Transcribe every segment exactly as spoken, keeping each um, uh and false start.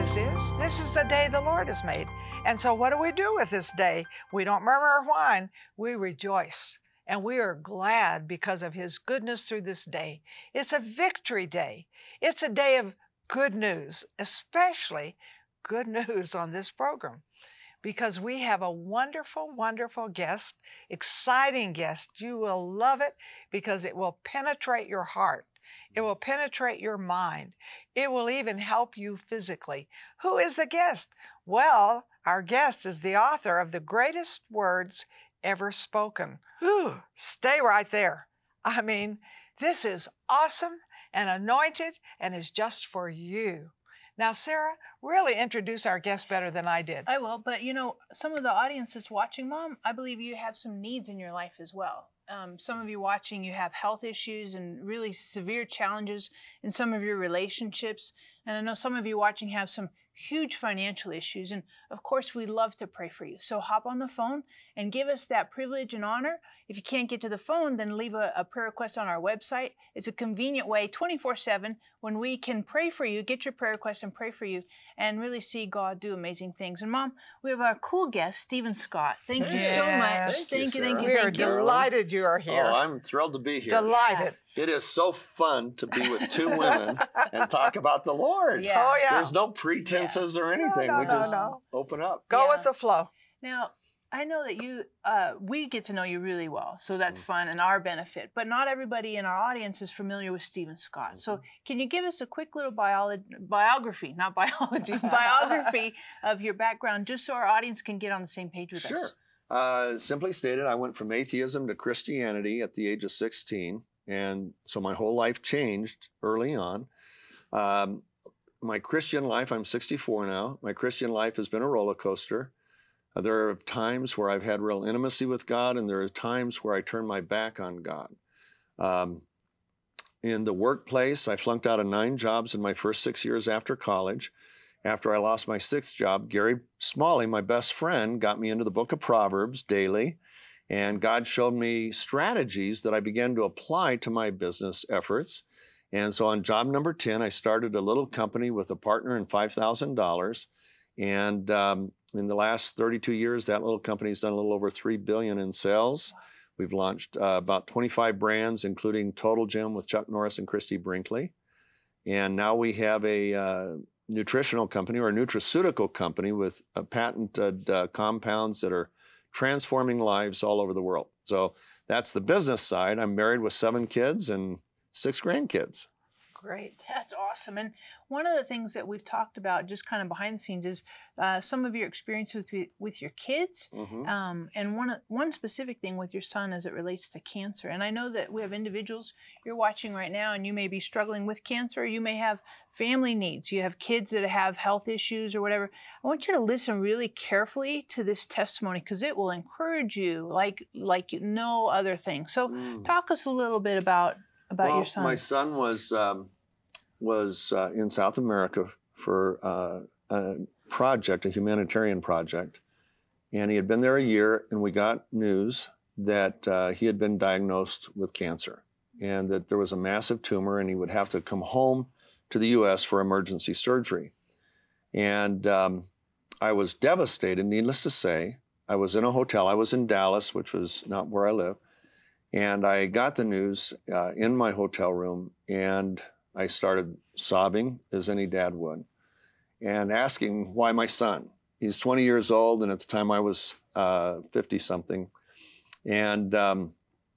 this is. This is the day the Lord has made. And so what do we do with this day? We don't murmur or whine. We rejoice. And we are glad because of his goodness through this day. It's a victory day. It's a day of good news, especially good news on this program, because we have a wonderful, wonderful guest, exciting guest. You will love it because it will penetrate your heart. It will penetrate your mind. It will even help you physically. Who is the guest? Well, our guest is the author of the greatest words ever spoken. Whew, stay right there. I mean, this is awesome and anointed and is just for you. Now, Sarah, really introduce our guest better than I did. I will, but you know, some of the audience that's watching, Mom, I believe you have some needs in your life as well. Um, some of you watching, you have health issues and really severe challenges in some of your relationships. And I know some of you watching have some huge financial issues. And of course, we love to pray for you. So hop on the phone and give us that privilege and honor. If you can't get to the phone, then leave a, a prayer request on our website. It's a convenient way, twenty-four seven, when we can pray for you, get your prayer request and pray for you, and really see God do amazing things. And Mom, we have our cool guest, Stephen Scott. Thank you Yes. so much. Thank you, thank you, Sarah. thank you, We are thank you. delighted you are here. Oh, I'm thrilled to be here. Delighted. It is so fun to be with two women and talk about the Lord. Yeah. Oh, yeah. There's no pretenses or anything. no, we no, just no. open up. Go Yeah. with the flow. Now, I know that you, uh, we get to know you really well, so that's fun and our benefit. But not everybody in our audience is familiar with Stephen Scott. So can you give us a quick little biolo- biography, not biology, biography of your background, just so our audience can get on the same page with Sure. us? Uh, simply stated, I went from atheism to Christianity at the age of sixteen. And so my whole life changed early on. Um, my Christian life, I'm sixty-four now. My Christian life has been a roller coaster. Uh, there are times where I've had real intimacy with God, and there are times where I turn my back on God. Um, in the workplace, I flunked out of nine jobs in my first six years after college. After I lost my sixth job, Gary Smalley, my best friend, got me into the book of Proverbs daily. And God showed me strategies that I began to apply to my business efforts. And so on job number ten, I started a little company with a partner and five thousand dollars. And um, in the last thirty-two years, that little company's done a little over three billion dollars in sales. We've launched uh, about twenty-five brands, including Total Gym with Chuck Norris and Christy Brinkley. And now we have a uh, nutritional company or a nutraceutical company with uh, patented uh, compounds that are transforming lives all over the world. So that's the business side. I'm married with seven kids and six grandkids. Great. That's awesome. And one of the things that we've talked about just kind of behind the scenes is uh, some of your experience with with your kids, Mm-hmm. um, and one one specific thing with your son as it relates to cancer. And I know that we have individuals you're watching right now, and you may be struggling with cancer. You may have family needs. You have kids that have health issues or whatever. I want you to listen really carefully to this testimony because it will encourage you like like no other thing. So Mm. talk us a little bit about about well, your son. My son was um, was uh, in South America for uh, a project, a humanitarian project, and he had been there a year. And we got news that uh, he had been diagnosed with cancer, and that there was a massive tumor, and he would have to come home to the U S for emergency surgery. And um, I was devastated. Needless to say, I was in a hotel. I was in Dallas, which was not where I live. And I got the news uh, in my hotel room, and I started sobbing, as any dad would, and asking why my son. He's twenty years old, and at the time I was fifty-something. And um,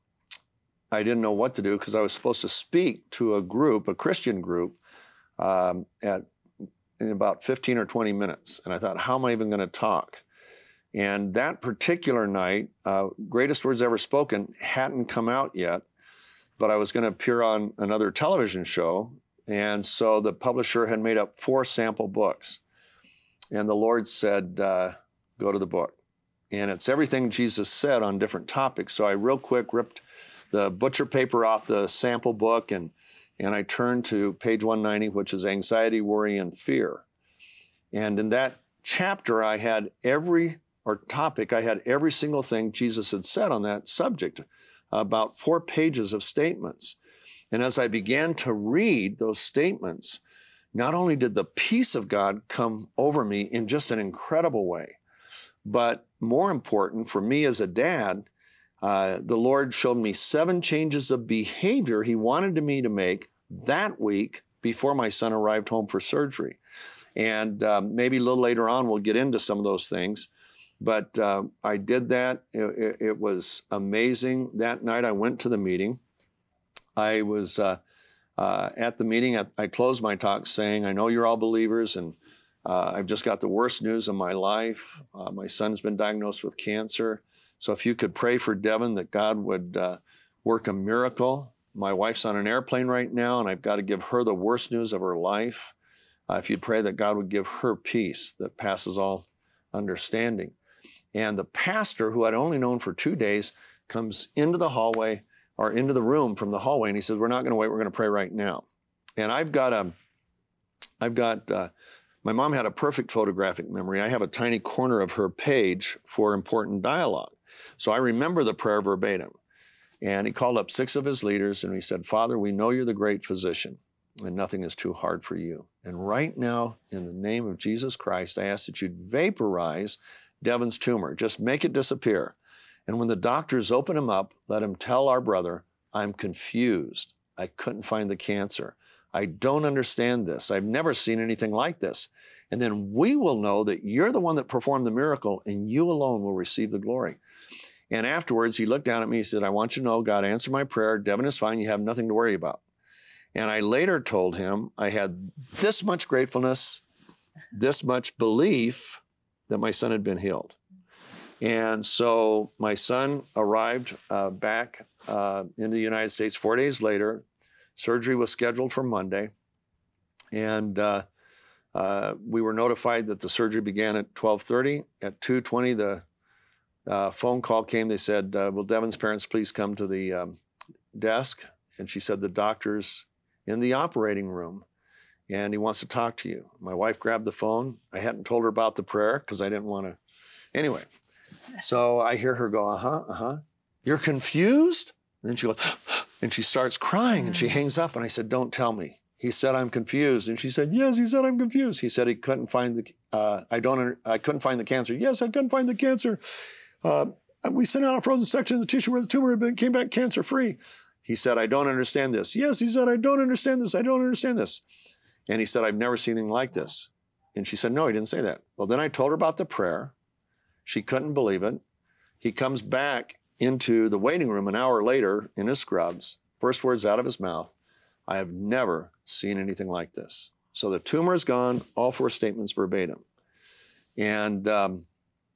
I didn't know what to do because I was supposed to speak to a group, a Christian group, um, at in about fifteen or twenty minutes. And I thought, how am I even going to talk? And that particular night, uh, Greatest Words Ever Spoken hadn't come out yet, but I was going to appear on another television show. And so the publisher had made up four sample books. And the Lord said, uh, go to the book. And it's everything Jesus said on different topics. So I real quick ripped the butcher paper off the sample book, and, and I turned to page one ninety, which is anxiety, worry, and fear. And in that chapter, I had every or topic, I had every single thing Jesus had said on that subject, about four pages of statements. And as I began to read those statements, not only did the peace of God come over me in just an incredible way, but more important for me as a dad, uh, the Lord showed me seven changes of behavior He wanted me to make that week before my son arrived home for surgery. And um, maybe a little later on, we'll get into some of those things. But uh, I did that. It, it was amazing. That night I went to the meeting. I was uh, uh, at the meeting. I, I closed my talk saying, I know you're all believers, and uh, I've just got the worst news of my life. Uh, my son's been diagnosed with cancer. So if you could pray for Devin that God would uh, work a miracle. My wife's on an airplane right now, and I've got to give her the worst news of her life. Uh, if you'd pray that God would give her peace that passes all understanding. And the pastor, who I'd only known for two days, comes into the hallway or into the room from the hallway, and he says, we're not going to wait, we're going to pray right now. And I've got a, I've got, uh, my mom had a perfect photographic memory. I have a tiny corner of her page for important dialogue. So I remember the prayer verbatim. And he called up six of his leaders and he said, Father, we know you're the great physician and nothing is too hard for you. And right now, in the name of Jesus Christ, I ask that you'd vaporize Devin's tumor. Just make it disappear. And when the doctors open him up, let him tell our brother, I'm confused. I couldn't find the cancer. I don't understand this. I've never seen anything like this. And then we will know that you're the one that performed the miracle and you alone will receive the glory. And afterwards, he looked down at me, he said, I want you to know God answered my prayer. Devin is fine. You have nothing to worry about. And I later told him I had this much gratefulness, this much belief that my son had been healed. And so my son arrived uh, back uh, into the United States four days later. Surgery was scheduled for Monday. And uh, uh, we were notified that the surgery began at twelve thirty. At two twenty, the uh, phone call came. They said, uh, will Devin's parents please come to the um, desk? And she said, the doctor's in the operating room, and he wants to talk to you. My wife grabbed the phone. I hadn't told her about the prayer because I didn't want to. Anyway, so I hear her go, uh-huh, uh-huh. You're confused? And then she goes, and she starts crying, and she hangs up, and I said, don't tell me. He said, I'm confused. And she said, yes, he said, I'm confused. He said he couldn't find the, uh, I don't, I couldn't find the cancer. Yes, I couldn't find the cancer. Uh, we sent out a frozen section of the tissue where the tumor had been, came back cancer-free. He said, I don't understand this. Yes, he said, I don't understand this. I don't understand this. And he said, I've never seen anything like this. And she said, no, he didn't say that. Well, then I told her about the prayer. She couldn't believe it. He comes back into the waiting room an hour later in his scrubs. First words out of his mouth, I have never seen anything like this. So the tumor is gone, all four statements verbatim. And um,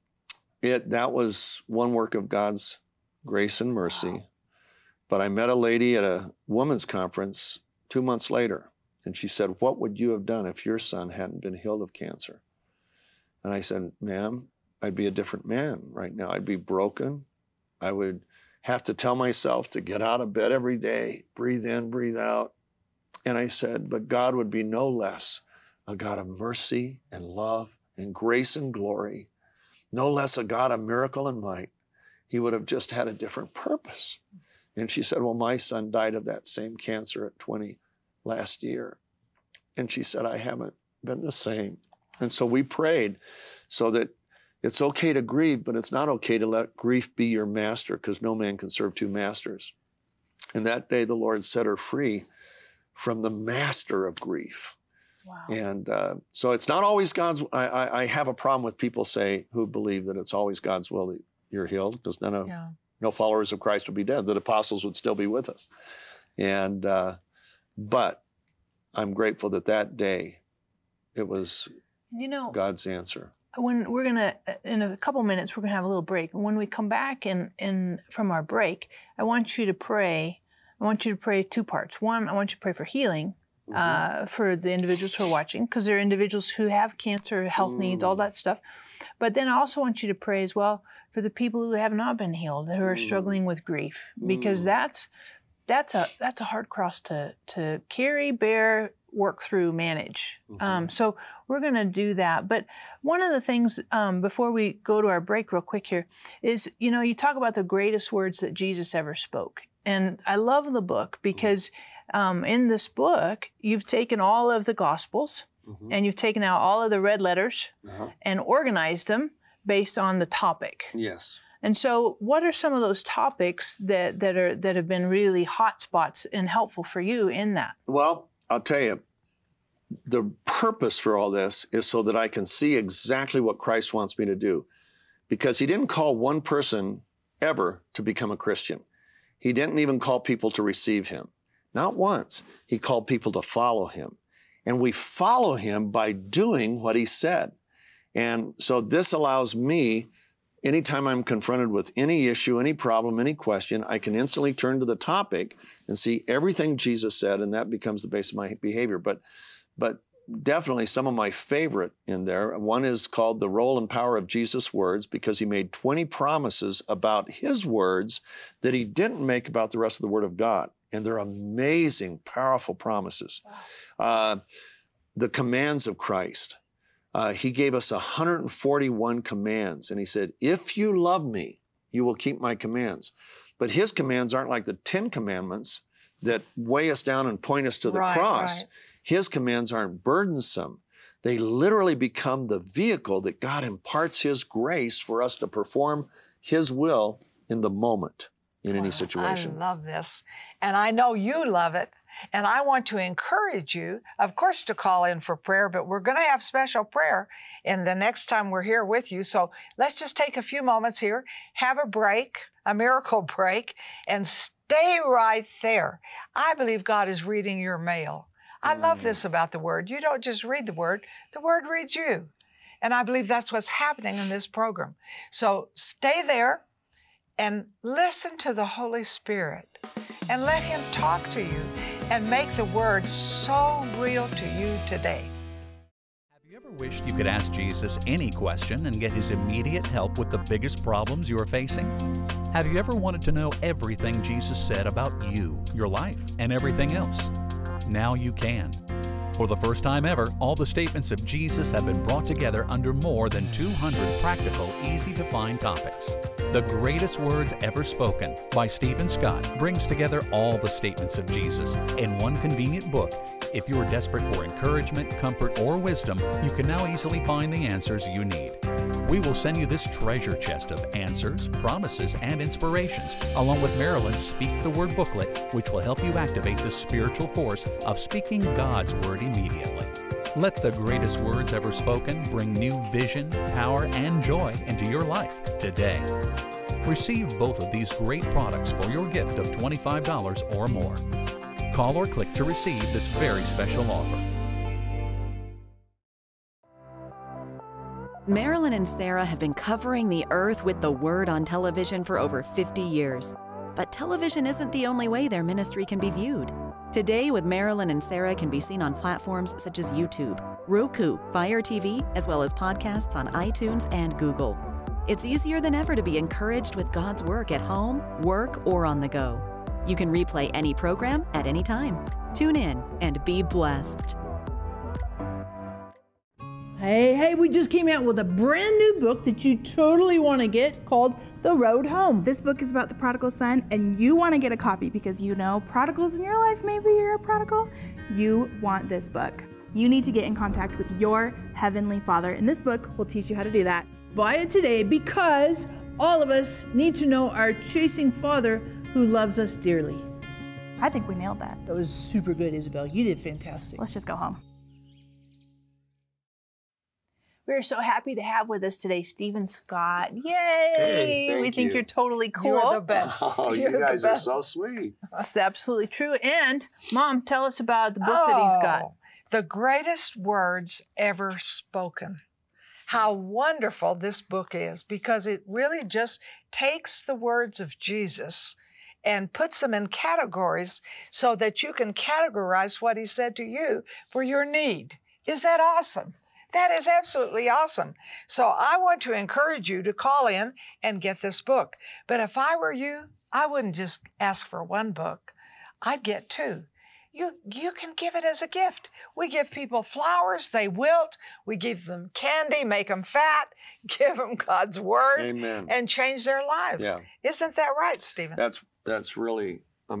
it that was one work of God's grace and mercy. Wow. But I met a lady at a women's conference two months later, and she said, what would you have done if your son hadn't been healed of cancer? And I said, ma'am, I'd be a different man right now. I'd be broken. I would have to tell myself to get out of bed every day, breathe in, breathe out. And I said, but God would be no less a God of mercy and love and grace and glory, no less a God of miracle and might. He would have just had a different purpose. And she said, well, my son died of that same cancer at twenty last year. And she said, I haven't been the same. And so we prayed so that it's okay to grieve, but it's not okay to let grief be your master, because no man can serve two masters. And that day the Lord set her free from the master of grief. Wow. And uh, so it's not always God's, I, I, I have a problem with people say, who believe that it's always God's will that you're healed, because none of, yeah. no followers of Christ would be dead. The apostles would still be with us. And, uh, but I'm grateful that that day it was you know, God's answer. When we're going to, in a couple minutes, we're going to have a little break. And when we come back and, and from our break, I want you to pray. I want you to pray two parts. One, I want you to pray for healing mm-hmm. uh, for the individuals who are watching, because there are individuals who have cancer, health mm. needs, all that stuff. But then I also want you to pray as well for the people who have not been healed, who are mm. struggling with grief, because mm. that's that's a that's a hard cross to to carry, bear, work through, manage. Mm-hmm. Um, so we're going to do that. But one of the things um, before we go to our break real quick here is, you know, you talk about the greatest words that Jesus ever spoke. And I love the book because Um, in this book, you've taken all of the Gospels mm-hmm. and you've taken out all of the red letters uh-huh. and organized them based on the topic. Yes. And so what are some of those topics that, that, are, that have been really hot spots and helpful for you in that? Well, I'll tell you, the purpose for all this is so that I can see exactly what Christ wants me to do. Because he didn't call one person ever to become a Christian. He didn't even call people to receive him. Not once. He called people to follow him. And we follow him by doing what he said. And so this allows me, anytime I'm confronted with any issue, any problem, any question, I can instantly turn to the topic and see everything Jesus said, and that becomes the base of my behavior. But, but definitely some of my favorite in there. One is called The Role and Power of Jesus' Words, because he made twenty promises about his words that he didn't make about the rest of the Word of God. And they're amazing, powerful promises. Uh, the commands of Christ. Uh, he gave us one hundred forty-one commands. And he said, if you love me, you will keep my commands. But his commands aren't like the Ten Commandments that weigh us down and point us to the right, cross. Right. His commands aren't burdensome. They literally become the vehicle that God imparts his grace for us to perform his will in the moment, in any situation. I love this. And I know you love it. And I want to encourage you, of course, to call in for prayer, but we're going to have special prayer in the next time we're here with you. So let's just take a few moments here, have a break, a miracle break, and stay right there. I believe God is reading your mail. I love this about the Word. You don't just read the Word, the Word reads you. And I believe that's what's happening in this program. So stay there and listen to the Holy Spirit and let him talk to you and make the Word so real to you today. Have you ever wished you could ask Jesus any question and get his immediate help with the biggest problems you are facing? Have you ever wanted to know everything Jesus said about you, your life, and everything else? Now you can. For the first time ever, all the statements of Jesus have been brought together under more than two hundred practical, easy-to-find topics. The Greatest Words Ever Spoken by Stephen Scott brings together all the statements of Jesus in one convenient book. If you are desperate for encouragement, comfort, or wisdom, you can now easily find the answers you need. We will send you this treasure chest of answers, promises, and inspirations, along with Marilyn's Speak the Word booklet, which will help you activate the spiritual force of speaking God's Word immediately. Let the greatest words ever spoken bring new vision, power, and joy into your life today. Receive both of these great products for your gift of twenty-five dollars or more. Call or click to receive this very special offer. Marilyn and Sarah have been covering the earth with the Word on television for over fifty years. But television isn't the only way their ministry can be viewed. Today with Marilyn and Sarah can be seen on platforms such as YouTube, Roku, Fire T V, as well as podcasts on iTunes and Google. It's easier than ever to be encouraged with God's work at home, work, or on the go. You can replay any program at any time. Tune in and be blessed. Hey, hey, we just came out with a brand new book that you totally want to get called The Road Home. This book is about the prodigal son, and you want to get a copy because you know prodigals in your life, maybe you're a prodigal. You want this book. You need to get in contact with your Heavenly Father, and this book will teach you how to do that. Buy it today because all of us need to know our chasing Father who loves us dearly. I think we nailed that. That was super good, Isabel. You did fantastic. Let's just go home. We're so happy to have with us today Stephen Scott. Yay! Hey, thank we think you. you're totally cool. You're the best. Oh, You're you the guys are best. so sweet. That's absolutely true. And Mom, tell us about the book that he's got. Oh, The Greatest Words Ever Spoken. How wonderful this book is, because it really just takes the words of Jesus and puts them in categories so that you can categorize what he said to you for your need. Is that awesome? That is absolutely awesome. So I want to encourage you to call in and get this book. But if I were you, I wouldn't just ask for one book. I'd get two. You, you can give it as a gift. We give people flowers, they wilt. We give them candy, make them fat, give them God's Word, Amen. and change their lives. Yeah. Isn't that right, Stephen? That's that's really um,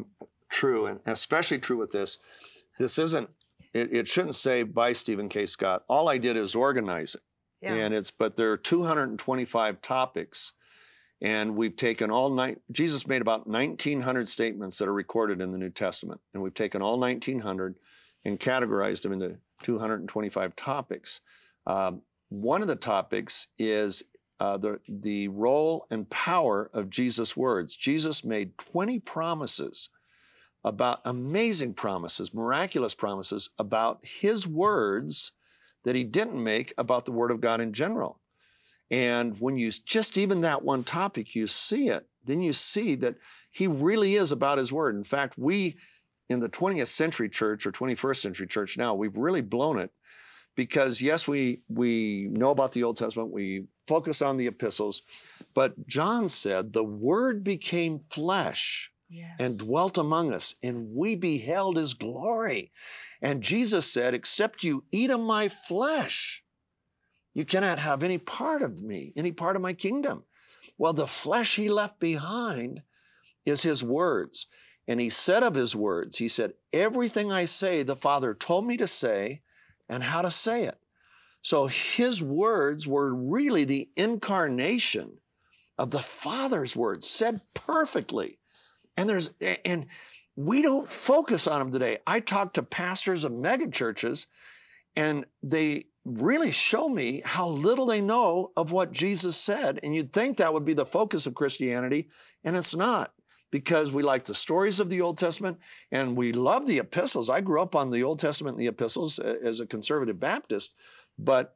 true, and especially true with this. This isn't, it, it shouldn't say by Stephen K. Scott. All I did is organize it. Yeah. And it's, but there are two hundred twenty-five topics. And we've taken all nine, Jesus made about nineteen hundred statements that are recorded in the New Testament. And we've taken all nineteen hundred and categorized them into two hundred twenty-five topics. Um, one of the topics is uh, the, the role and power of Jesus' words. Jesus made twenty promises about, amazing promises, miraculous promises about his words that he didn't make about the Word of God in general. And when you just even that one topic, you see it, then you see that he really is about his word. In fact, we in the twentieth century church or twenty-first century church now, we've really blown it because yes, we, we know about the Old Testament, we focus on the epistles, but John said the word became flesh Yes. and dwelt among us, and we beheld his glory. And Jesus said, except you eat of my flesh, you cannot have any part of me, any part of my kingdom. Well, the flesh he left behind is his words. And he said of his words, he said, everything I say, the Father told me to say and how to say it. So his words were really the incarnation of the Father's words, said perfectly. And there's, and we don't focus on them today. I talk to pastors of megachurches, and they really show me how little they know of what Jesus said. And you'd think that would be the focus of Christianity, and it's not, because we like the stories of the Old Testament and we love the epistles. I grew up on the Old Testament and the epistles as a conservative Baptist, but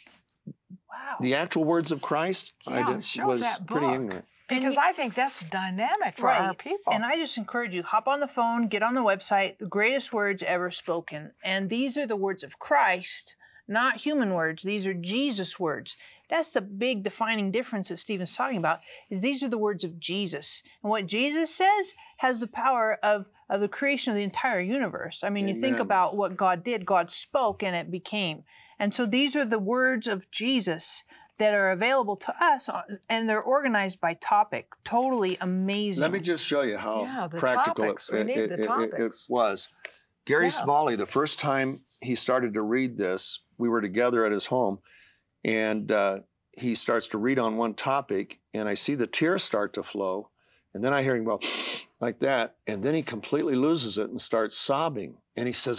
Wow. the actual words of Christ Yeah, I did, show was that pretty book. ignorant. Because I think that's dynamic for our people. And I just encourage you, hop on the phone, get on the website, the greatest words ever spoken. And these are the words of Christ, not human words. These are Jesus' words. That's the big defining difference that Stephen's talking about, is these are the words of Jesus. And what Jesus says has the power of, of the creation of the entire universe. I mean, Amen. you think about what God did. God spoke and it became. And so these are the words of Jesus that are available to us, and they're organized by topic. Totally amazing. Let me just show you how Yeah, the practical topics. it, We it, need it, the it- it topics. was. Gary Yeah. Smalley, the first time he started to read this, we were together at his home, and uh, he starts to read on one topic, and I see the tears start to flow, and then I hear him go like that, and then he completely loses it and starts sobbing. And he says,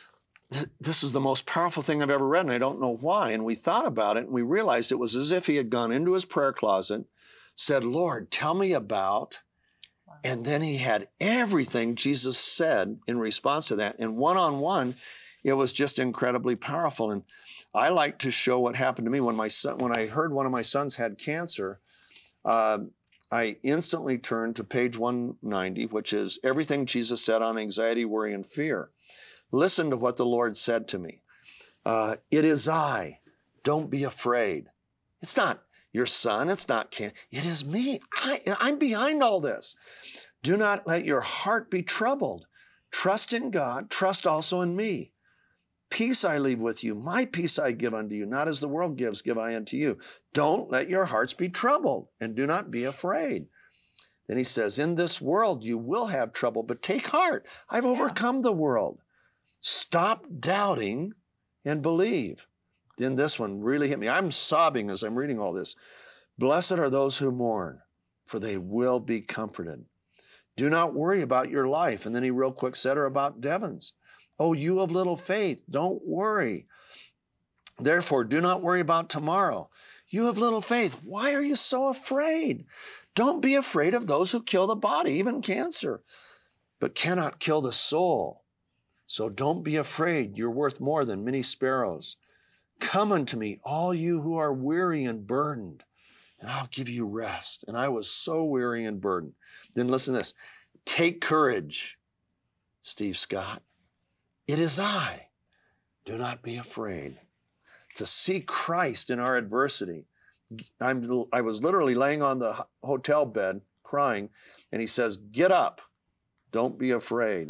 this is the most powerful thing I've ever read, and I don't know why. And we thought about it, and we realized it was as if he had gone into his prayer closet, said, Lord, tell me about, and then he had everything Jesus said in response to that. And one-on-one, it was just incredibly powerful. And I like to show what happened to me when my son, when I heard one of my sons had cancer. Uh, I instantly turned to page one ninety, which is everything Jesus said on anxiety, worry, and fear. Listen to what the Lord said to me. Uh, it is I. Don't be afraid. It's not your son. It's not can. It is me. I, I'm behind all this. Do not let your heart be troubled. Trust in God. Trust also in me. Peace I leave with you. My peace I give unto you. Not as the world gives, give I unto you. Don't let your hearts be troubled, and do not be afraid. Then he says, in this world you will have trouble, but take heart. I've overcome the world. Stop doubting and believe. Then this one really hit me. I'm sobbing as I'm reading all this. Blessed are those who mourn, for they will be comforted. Do not worry about your life. And then he real quick said her about Devon's. Oh, you of little faith, don't worry. Therefore, do not worry about tomorrow. You have little faith. Why are you so afraid? Don't be afraid of those who kill the body, even cancer, but cannot kill the soul. So don't be afraid. You're worth more than many sparrows. Come unto me, all you who are weary and burdened, and I'll give you rest. And I was so weary and burdened. Then listen to this. Take courage, Steve Scott. It is I. Do not be afraid. To see Christ in our adversity. I'm, I was literally laying on the hotel bed crying, and he says, get up. Don't be afraid.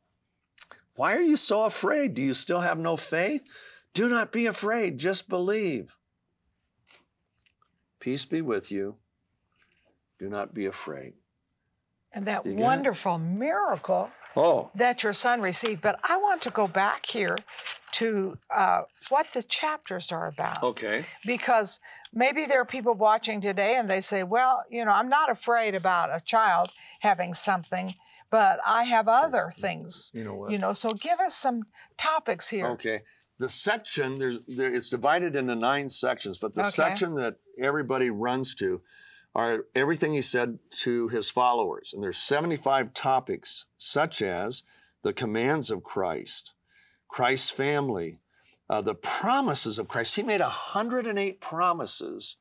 Why are you so afraid? Do you still have no faith? Do not be afraid. Just believe. Peace be with you. Do not be afraid. And that You get it? wonderful miracle Oh, that your son received. But I want to go back here to uh, what the chapters are about. okay. Because maybe there are people watching today and they say, well, you know, I'm not afraid about a child having something, but I have other things. You know what? You know, so give us some topics here. Okay. The section, there's there, it's divided into nine sections, but the Okay. section that everybody runs to are everything he said to his followers. And there's seventy-five topics, such as the commands of Christ, Christ's family, uh, the promises of Christ. He made one hundred eight promises,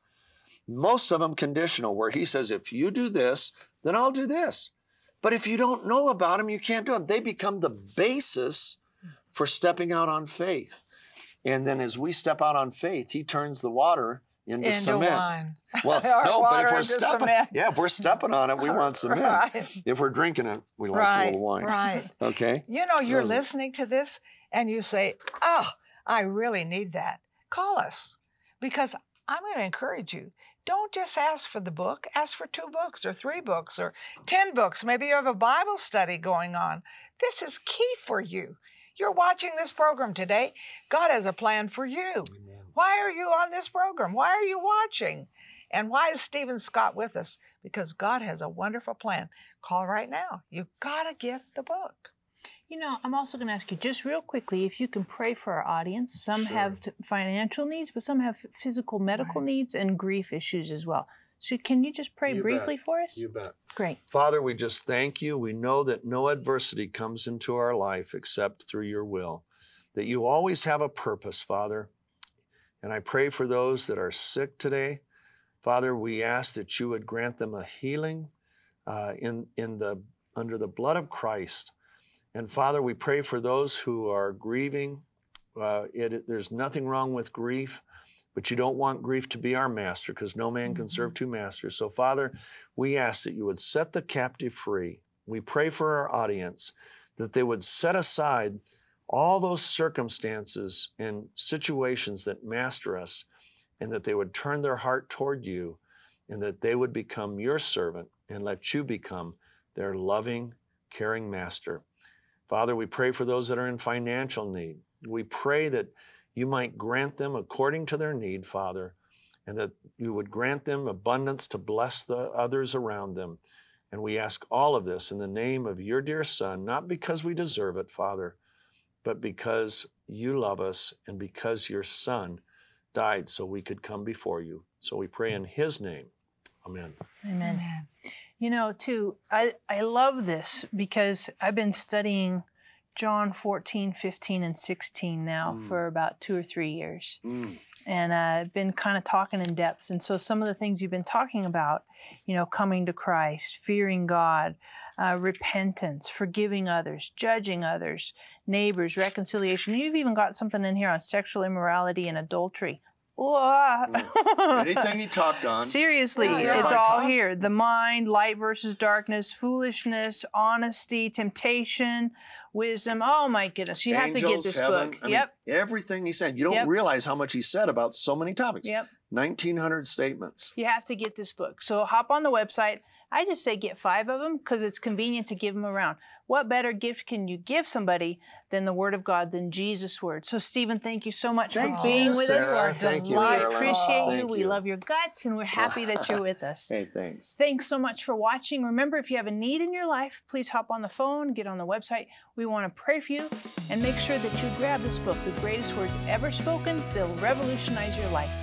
most of them conditional, where he says, if you do this, then I'll do this. But if you don't know about them, you can't do them. They become the basis for stepping out on faith. And then as we step out on faith, he turns the water into, Into cement. wine. Well, Or no, but water if we're into stepping, cement. yeah, if we're stepping on it, we want cement. Right. If we're drinking it, we like a Right, little wine. right. Okay. You know, you're Those are- listening to this and you say, oh, I really need that. Call us, because I'm going to encourage you. Don't just ask for the book. Ask for two books or three books or ten books. Maybe you have a Bible study going on. This is key for you. You're watching this program today. God has a plan for you. Why are you on this program? Why are you watching? And why is Stephen Scott with us? Because God has a wonderful plan. Call right now. You've got to get the book. You know, I'm also going to ask you just real quickly if you can pray for our audience. Some Sure. have t- financial needs, but some have physical, medical needs and grief issues as well. So can you just pray You briefly bet. for us? You bet. Great. Father, we just thank you. We know that no adversity comes into our life except through your will, that you always have a purpose, Father. And I pray for those that are sick today. Father, we ask that you would grant them a healing uh, in, in the, under the blood of Christ. And Father, we pray for those who are grieving. Uh, it, there's nothing wrong with grief, but you don't want grief to be our master, because no man can serve two masters. So Father, we ask that you would set the captive free. We pray for our audience that they would set aside all those circumstances and situations that master us, and that they would turn their heart toward you, and that they would become your servant and let you become their loving, caring master. Father, we pray for those that are in financial need. We pray that you might grant them according to their need, Father, and that you would grant them abundance to bless the others around them. And we ask all of this in the name of your dear Son, not because we deserve it, Father, but because you love us and because your Son died so we could come before you. So we pray in his name. Amen. Amen. Amen. You know, too, I, I love this because I've been studying John fourteen, fifteen, and sixteen now Mm. for about two or three years. Mm. And uh, I've been kind of talking in depth. And so some of the things you've been talking about, you know, coming to Christ, fearing God, uh, repentance, forgiving others, judging others, neighbors, reconciliation. You've even got something in here on sexual immorality and adultery. Whoa. Anything he talked on. Seriously, Yeah. it's Yeah. all here. The mind, light versus darkness, foolishness, honesty, temptation, wisdom. Oh my goodness. You have to get Angels, this heaven. book. I mean, Yep. everything he said. You don't Yep. realize how much he said about so many topics. Yep. nineteen hundred statements. You have to get this book. So hop on the website. I just say get five of them because it's convenient to give them around. What better gift can you give somebody than the Word of God, than Jesus' Word? So, Stephen, thank you so much Thank for you, being with us. Sarah. Thank you, We Marilyn. appreciate you. Thank We you. love your guts, and we're happy that you're with us. Hey, thanks. Thanks so much for watching. Remember, if you have a need in your life, please hop on the phone, get on the website. We want to pray for you and make sure that you grab this book, The Greatest Words Ever Spoken. They'll revolutionize your life.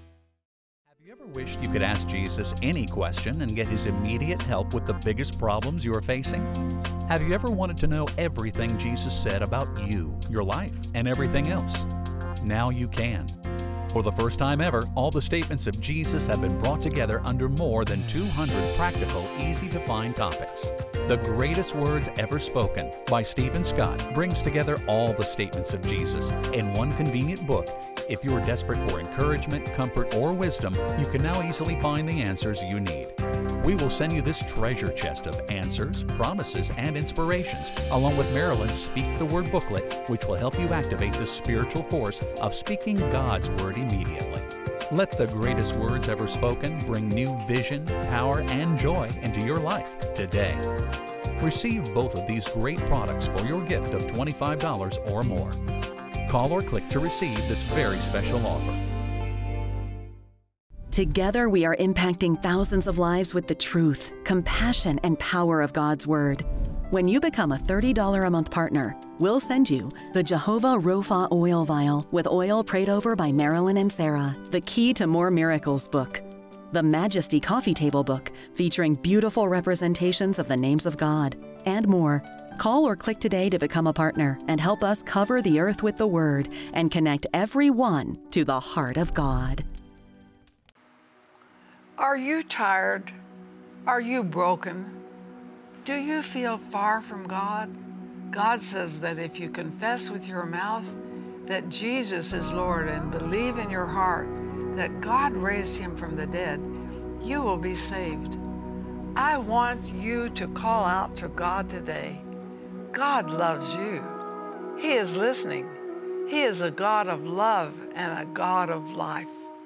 Have you ever wished you could ask Jesus any question and get his immediate help with the biggest problems you are facing? Have you ever wanted to know everything Jesus said about you, your life, and everything else? Now you can. For the first time ever, all the statements of Jesus have been brought together under more than two hundred practical, easy-to-find topics. The Greatest Words Ever Spoken by Stephen Scott brings together all the statements of Jesus in one convenient book. If you are desperate for encouragement, comfort, or wisdom, you can now easily find the answers you need. We will send you this treasure chest of answers, promises, and inspirations, along with Marilyn's Speak the Word booklet, which will help you activate the spiritual force of speaking God's Word immediately. Let the greatest words ever spoken bring new vision, power, and joy into your life today. Receive both of these great products for your gift of twenty-five dollars or more. Call or click to receive this very special offer. Together, we are impacting thousands of lives with the truth, compassion, and power of God's Word. When you become a thirty dollars a month partner, we'll send you the Jehovah Rapha Oil Vial with oil prayed over by Marilyn and Sarah, the Key to More Miracles book, the Majesty Coffee Table book featuring beautiful representations of the names of God, and more. Call or click today to become a partner and help us cover the earth with the Word and connect everyone to the heart of God. Are you tired? Are you broken? Do you feel far from God? God says that if you confess with your mouth that Jesus is Lord and believe in your heart that God raised him from the dead, you will be saved. I want you to call out to God today. God loves you. He is listening. He is a God of love and a God of life.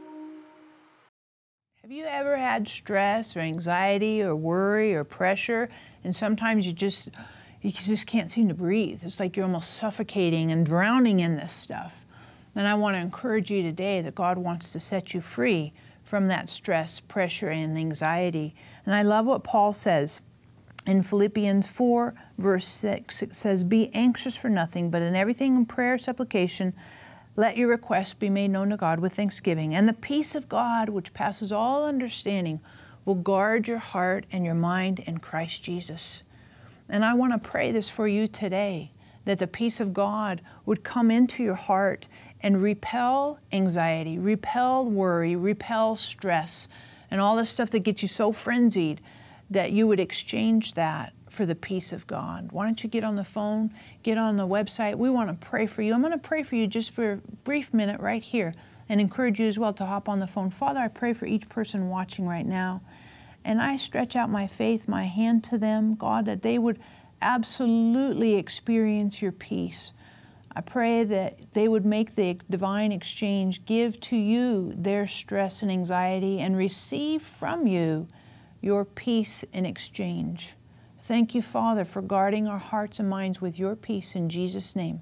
Have you ever had stress or anxiety or worry or pressure, and sometimes you just you just can't seem to breathe? It's like you're almost suffocating and drowning in this stuff. And I want to encourage you today that God wants to set you free from that stress, pressure, and anxiety. And I love what Paul says in Philippians four, verse six. It says, "Be anxious for nothing, but in everything in prayer, supplication, let your requests be made known to God with thanksgiving. And the peace of God, which passes all understanding, will guard your heart and your mind in Christ Jesus." And I want to pray this for you today, that the peace of God would come into your heart and repel anxiety, repel worry, repel stress, and all the stuff that gets you so frenzied, that you would exchange that for the peace of God. Why don't you get on the phone, get on the website. We want to pray for you. I'm going to pray for you just for a brief minute right here and encourage you as well to hop on the phone. Father, I pray for each person watching right now, and I stretch out my faith, my hand to them, God, that they would absolutely experience your peace. I pray that they would make the divine exchange, give to you their stress and anxiety, and receive from you your peace in exchange. Thank you, Father, for guarding our hearts and minds with your peace in Jesus' name.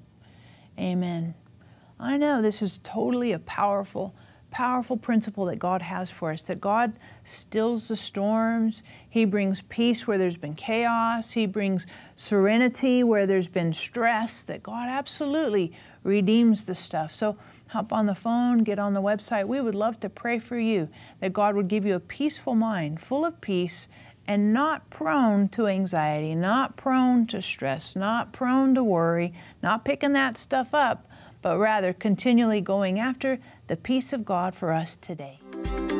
Amen. I know this is totally a powerful, powerful principle that God has for us, that God stills the storms. He brings peace where there's been chaos. He brings serenity where there's been stress, that God absolutely redeems the stuff. So hop on the phone, get on the website. We would love to pray for you, that God would give you a peaceful mind, full of peace, and not prone to anxiety, not prone to stress, not prone to worry, not picking that stuff up, but rather continually going after the peace of God for us today.